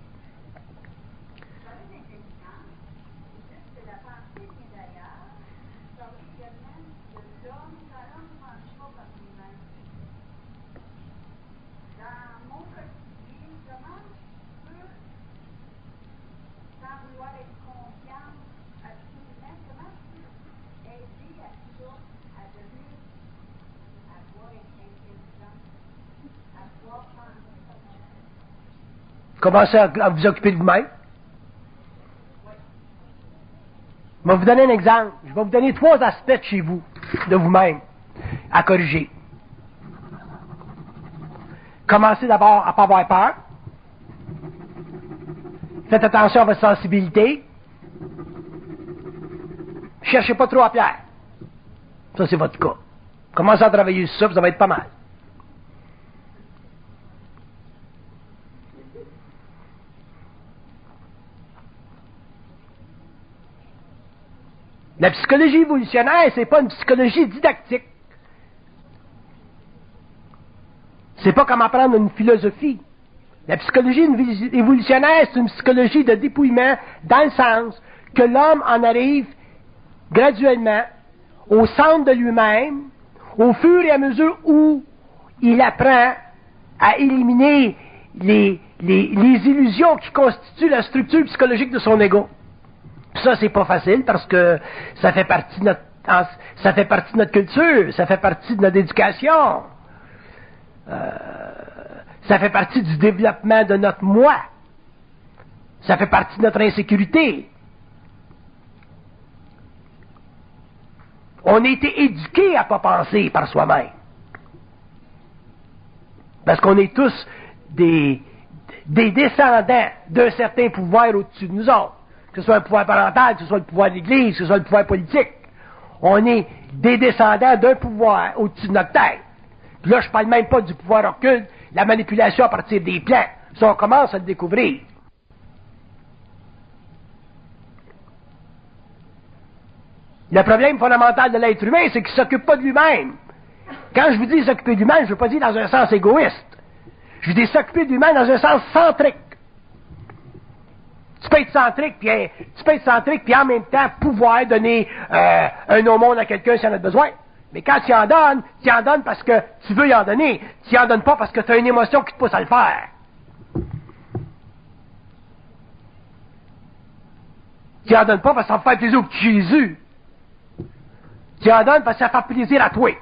A: Commencez à, à vous occuper de vous-même. Je vais vous donner un exemple. Je vais vous donner trois aspects de chez vous, de vous-même, à corriger. Commencez d'abord à ne pas avoir peur. Faites attention à votre sensibilité. Cherchez pas trop à plaire. Ça, c'est votre cas. Commencez à travailler sur ça, ça va être pas mal. La psychologie évolutionnaire, c'est pas une psychologie didactique. C'est pas comme apprendre une philosophie. La psychologie évolutionnaire, c'est une psychologie de dépouillement dans le sens que l'homme en arrive graduellement au centre de lui-même, au fur et à mesure où il apprend à éliminer les, les, les illusions qui constituent la structure psychologique de son ego. Ça, c'est pas facile parce que ça fait partie de notre, ça fait partie de notre culture, ça fait partie de notre éducation. euh, ça fait partie du développement de notre moi. Ça fait partie de notre insécurité. On a été éduqués à ne pas penser par soi-même. Parce qu'on est tous des, des descendants d'un certain pouvoir au-dessus de nous autres. Que ce soit le pouvoir parental, que ce soit le pouvoir de l'Église, que ce soit le pouvoir politique. On est des descendants d'un pouvoir au-dessus de notre tête. Puis là, je ne parle même pas du pouvoir occulte, la manipulation à partir des plans. Ça, on commence à le découvrir. Le problème fondamental de l'être humain, c'est qu'il ne s'occupe pas de lui-même. Quand je vous dis s'occuper de lui-même, je ne veux pas dire dans un sens égoïste. Je veux dire s'occuper de lui-même dans un sens centrique. Tu peux être centrique, puis tu peux être centrique, puis en même temps pouvoir donner euh, un au monde à quelqu'un si en a besoin. Mais quand tu en donnes, tu en donnes parce que tu veux y en donner. Tu en donnes pas parce que tu as une émotion qui te pousse à le faire. Tu en donnes pas parce que ça va faire plaisir au petit Jésus. Tu en donnes parce que ça fait plaisir à toi.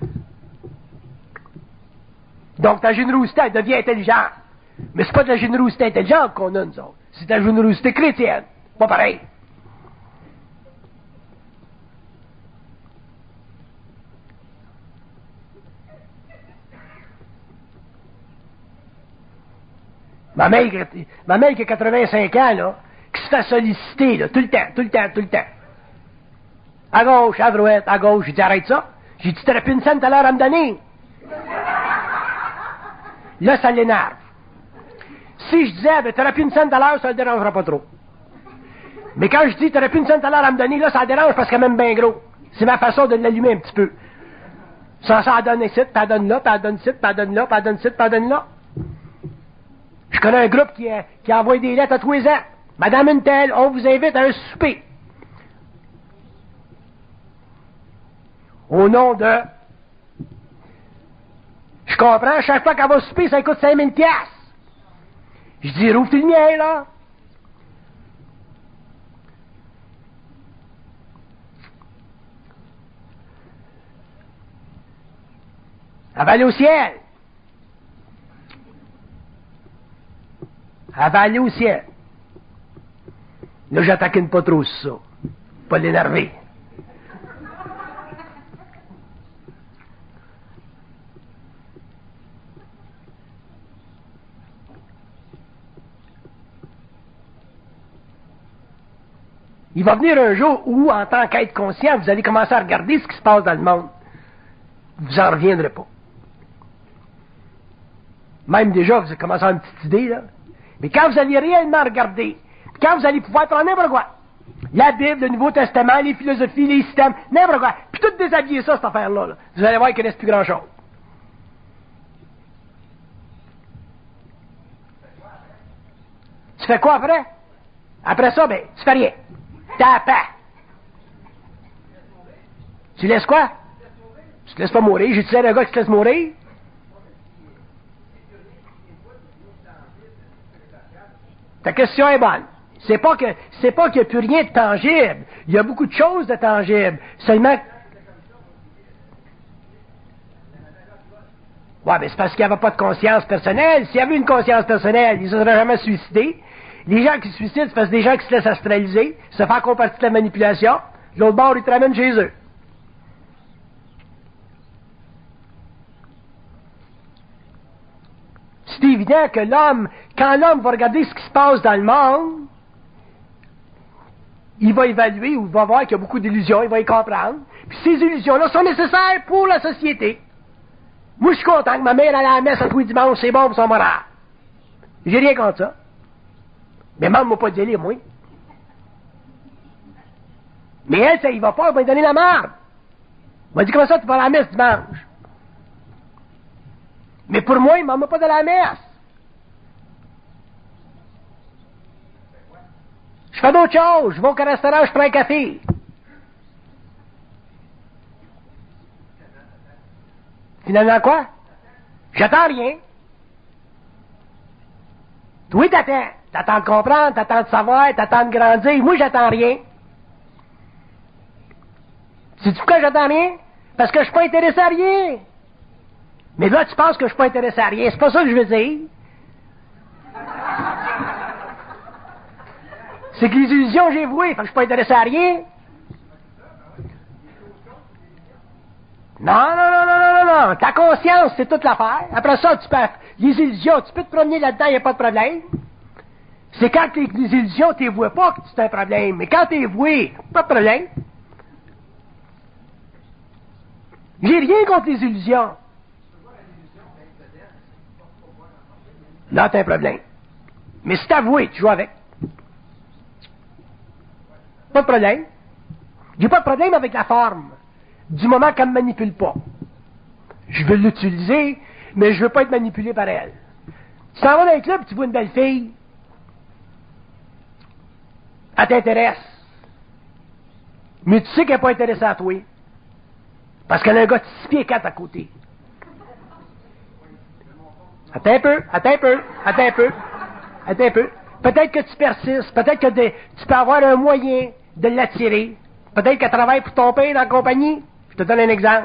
A: Donc ta générosité, elle devient intelligente. Mais c'est pas de la générosité intelligente qu'on a, nous autres. C'est de la générosité chrétienne. Pas pareil. Ma mère, ma mère qui a quatre-vingt-cinq ans, là, qui se fait solliciter, là, tout le temps, tout le temps, tout le temps. À gauche, à droite, à gauche. J'ai dit, arrête ça. J'ai dit, t'aurais plus une scène tout à l'heure à me donner. Là, ça l'énerve. Si je disais, ben, t'aurais plus une scène tout à l'heure, ça le dérangera pas trop. Mais quand je dis, t'aurais plus une scène tout à l'heure à me donner, là, ça le dérange parce qu'elle m'aime bien gros. C'est ma façon de l'allumer un petit peu. Ça, ça donne ici, puis elle donne là, puis elle donne ici, puis elle donne là, puis elle donne ici, puis elle donne là. Je connais un groupe qui, a, qui envoie des lettres à tous les ans. Madame une telle, on vous invite à un souper. Au nom de... Je comprends, chaque fois qu'elle va souper, ça coûte cinq mille piastres. Je dis, rouvre le mien, là. Elle va aller au ciel. Elle va aller au ciel. Là, j'attaquine pas trop sur ça. Pas l'énerver. Il va venir un jour où, en tant qu'être conscient, vous allez commencer à regarder ce qui se passe dans le monde. Vous n'en reviendrez pas. Même déjà, vous avez commencé à avoir une petite idée, là. Mais quand vous allez réellement regarder, quand vous allez pouvoir prendre n'importe quoi, la Bible, le Nouveau Testament, les philosophies, les systèmes, n'importe quoi, puis tout déshabiller ça, cette affaire-là, là, vous allez voir qu'il ne reste plus grand-chose. Tu fais quoi après? Après ça, ben, tu fais rien. T'as pas. Tu laisses quoi? Tu te laisses pas mourir. J'ai-tu l'air d'un gars qui te laisse mourir? Ta question est bonne. C'est pas que, c'est pas qu'il n'y a plus rien de tangible. Il y a beaucoup de choses de tangibles. Seulement... Ouais, mais c'est parce qu'il n'y avait pas de conscience personnelle. S'il y avait une conscience personnelle, ils ne se seraient jamais suicidés. Les gens qui se suicident, c'est parce que des gens qui se laissent astraliser, se font encore partie de la manipulation. L'autre bord, ils te ramènent chez eux. C'est évident que l'homme, quand l'homme va regarder ce qui se passe dans le monde, il va évaluer ou il va voir qu'il y a beaucoup d'illusions, il va y comprendre. Puis ces illusions-là sont nécessaires pour la société. Moi, je suis content que ma mère aille à la messe à tous les dimanches, c'est bon pour son moral. J'ai rien contre ça. Mais maman m'a pas dit moi. Mais elle, ça y va pas, elle va lui donner la marde. Elle m'a dit, comment ça, tu vas à la messe dimanche? Mais pour moi, maman m'a pas donné la messe. Je fais d'autres choses. Je vais au restaurant, je prends un café. Finalement, quoi? J'attends rien. Oui, t'attends. T'attends de comprendre, t'attends de savoir, t'attends de grandir. Moi, j'attends rien. Sais-tu pourquoi j'attends rien? Parce que je suis pas intéressé à rien. Mais là, tu penses que je suis pas intéressé à rien. C'est pas ça que je veux dire. C'est que les illusions, j'ai voué, fait que je suis pas intéressé à rien. Non, non, non, non, non, non, non. Ta conscience, c'est toute l'affaire. Après ça, tu peux, les illusions, tu peux te promener là-dedans, il n'y a pas de problème. C'est quand les, les illusions, tu les vois pas que c'est un problème. Mais quand tu les vois, pas de problème. J'ai rien contre les illusions. Là, t'as un problème. Mais c'est avoué, tu joues avec. Pas de problème. J'ai pas de problème avec la forme. Du moment qu'elle ne me manipule pas. Je veux l'utiliser, mais je veux pas être manipulé par elle. Tu t'en vas dans un club, tu vois une belle fille. Elle t'intéresse. Mais tu sais qu'elle n'est pas intéressée à toi. Parce qu'elle a un gars de six pieds quatre à côté. Attends un peu, attends un peu, attends un peu, attends un peu. Peut-être que tu persistes, peut-être que de, tu peux avoir un moyen de l'attirer. Peut-être qu'elle travaille pour ton père dans la compagnie. Je te donne un exemple.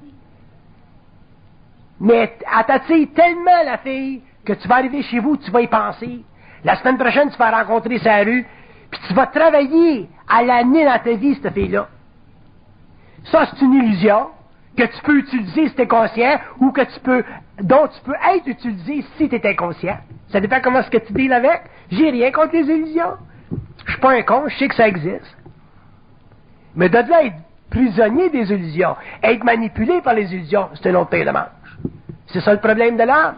A: Mais elle t'attire tellement, la fille, que tu vas arriver chez vous, tu vas y penser. La semaine prochaine, tu vas la rencontrer sur la rue, puis tu vas travailler à l'amener dans ta vie, cette fille-là. Ça, c'est une illusion que tu peux utiliser si tu es conscient, ou que tu peux, dont tu peux être utilisé si tu es inconscient. Ça dépend comment ce que tu deals avec. J'ai rien contre les illusions. Je suis pas un con, je sais que ça existe. Mais de là être prisonnier des illusions, être manipulé par les illusions, c'est un autre paire de manche. C'est ça le problème de l'âme.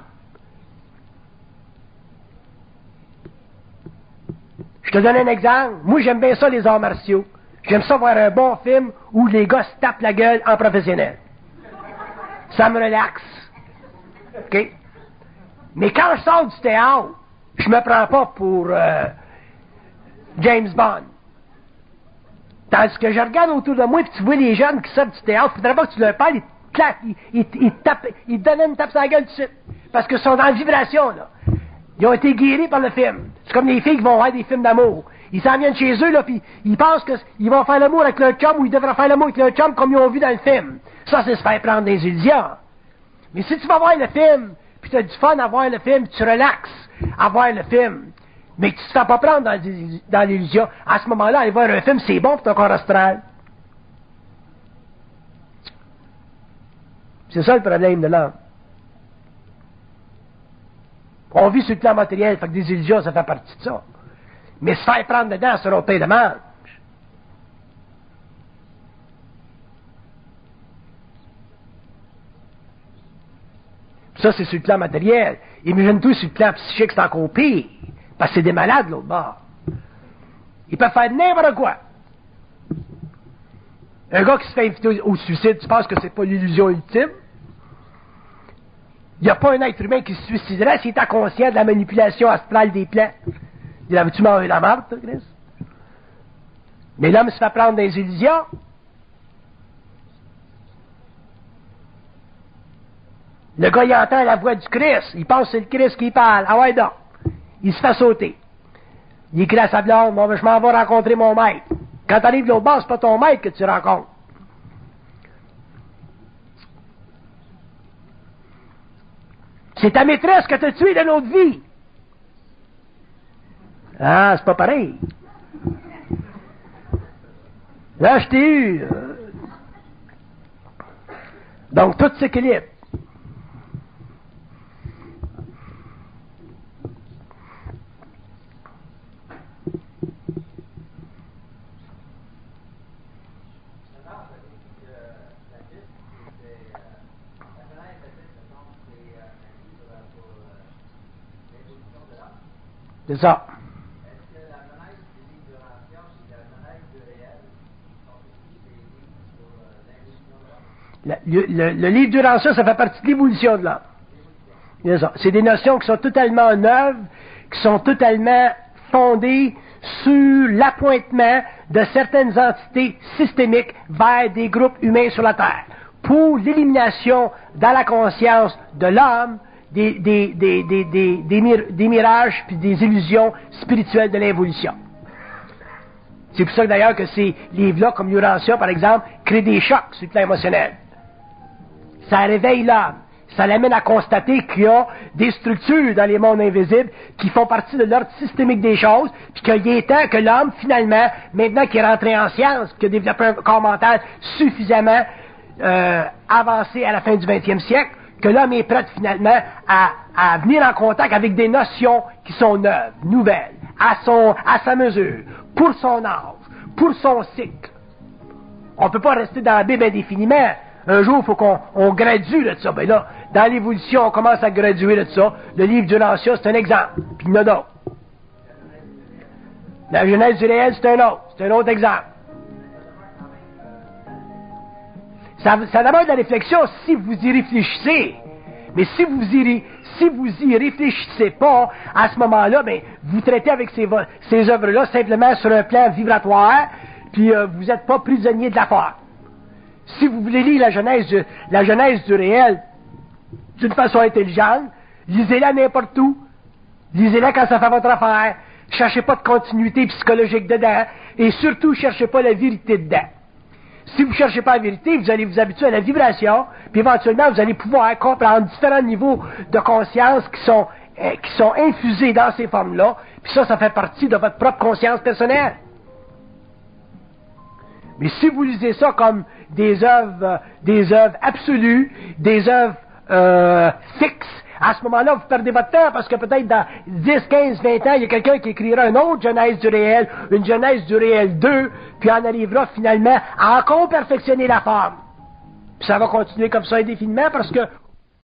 A: Je te donne un exemple. Moi, j'aime bien ça, les arts martiaux. J'aime ça voir un bon film où les gars se tapent la gueule en professionnel. Ça me relaxe. OK? Mais quand je sors du théâtre, je me prends pas pour euh, James Bond. Tandis que je regarde autour de moi et tu vois les jeunes qui sortent du théâtre, il faudrait pas que tu leur parles, ils te claquent, ils, ils, ils, te tapent, ils te donnent une tape sur la gueule tout de suite. Parce qu'ils sont dans la vibration, là. Ils ont été guéris par le film. C'est comme les filles qui vont voir des films d'amour. Ils s'en viennent chez eux, là, puis ils pensent qu'ils vont faire l'amour avec leur chum ou ils devraient faire l'amour avec leur chum comme ils ont vu dans le film. Ça, c'est se faire prendre des illusions. Mais si tu vas voir le film, puis tu as du fun à voir le film, tu relaxes à voir le film, mais que tu ne te fais pas prendre dans, dans l'illusion, à ce moment-là, aller voir un film, c'est bon pour ton corps astral. C'est ça le problème de l'homme. On vit sur le plan matériel, fait que des illusions, ça fait partie de ça. Mais se faire prendre dedans, c'est un autre pain de manche. Ça, c'est sur le plan matériel. Imagine-toi sur le plan psychique, c'est encore pire. Parce que c'est des malades, l'autre bord. Ils peuvent faire n'importe quoi. Un gars qui se fait inviter au suicide, tu penses que c'est pas l'illusion ultime? Il n'y a pas un être humain qui se suiciderait s'il était conscient de la manipulation astrale des plans. Il avait-tu mangé la marde, toi, Chris? Mais l'homme se fait prendre des illusions. Le gars, il entend la voix du Christ. Il pense que c'est le Christ qui parle. Ah ouais, donc. Il se fait sauter. Il écrit à sa blonde, bon, je m'en vais rencontrer mon maître. Quand tu arrives de l'autre bord, c'est pas ton maître que tu rencontres. C'est ta maîtresse que tu as tuée de l'autre vie. Ah, c'est pas pareil. Là, je t'ai eu. Donc, tout s'équilibre. C'est ça.
B: Est-ce que la fenêtre du livre de Rancière, c'est la fenêtre du réel? Sont tous des livres sur l'évolution de l'homme?
A: Le, le, le livre du Rancière, ça fait partie de l'évolution de l'homme. C'est ça. C'est des notions qui sont totalement neuves, qui sont totalement fondées sur l'appointement de certaines entités systémiques vers des groupes humains sur la Terre, pour l'élimination dans la conscience de l'homme Des, des, des, des, des, des, mir- des mirages puis des illusions spirituelles de l'évolution. C'est pour ça que d'ailleurs que ces livres-là, comme Urantia par exemple, créent des chocs sur le plan émotionnel. Ça réveille l'homme. ça l'amène à constater qu'il y a des structures dans les mondes invisibles qui font partie de l'ordre systémique des choses, puis qu'il est temps que l'homme, finalement, maintenant qu'il est rentré en science, qu'il a développé un corps mental suffisamment euh, avancé à la fin du vingtième siècle, que l'homme est prêt finalement à, à venir en contact avec des notions qui sont neuves, nouvelles, à, son, à sa mesure, pour son âge, pour son cycle. On ne peut pas rester dans la Bible indéfiniment. Un jour, il faut qu'on on gradue de ça. Ben là, dans l'évolution, on commence à graduer de ça. Le livre du Lancia, c'est un exemple. Puis il y en a d'autres. La Genèse du réel, c'est un autre. C'est un autre exemple. Ça, ça demande de la réflexion si vous y réfléchissez. Mais si vous y, si vous y réfléchissez pas, à ce moment-là, ben, vous traitez avec ces, ces œuvres-là simplement sur un plan vibratoire, puis euh, vous n'êtes pas prisonnier de l'affaire. Si vous voulez lire la Genèse du, la Genèse du réel d'une façon intelligente, lisez-la n'importe où. Lisez-la quand ça fait votre affaire. Cherchez pas de continuité psychologique dedans. Et surtout, cherchez pas la vérité dedans. Si vous ne cherchez pas la vérité, vous allez vous habituer à la vibration, puis éventuellement, vous allez pouvoir comprendre différents niveaux de conscience qui sont, euh, qui sont infusés dans ces formes-là, puis ça, ça fait partie de votre propre conscience personnelle. Mais si vous lisez ça comme des œuvres, euh, des œuvres absolues, des œuvres euh, fixes, à ce moment-là, vous perdez votre temps, parce que peut-être dans dix, quinze, vingt ans, il y a quelqu'un qui écrira une autre Genèse du réel, une Genèse du réel deux, puis en arrivera finalement à encore perfectionner la forme. Puis ça va continuer comme ça indéfiniment, parce que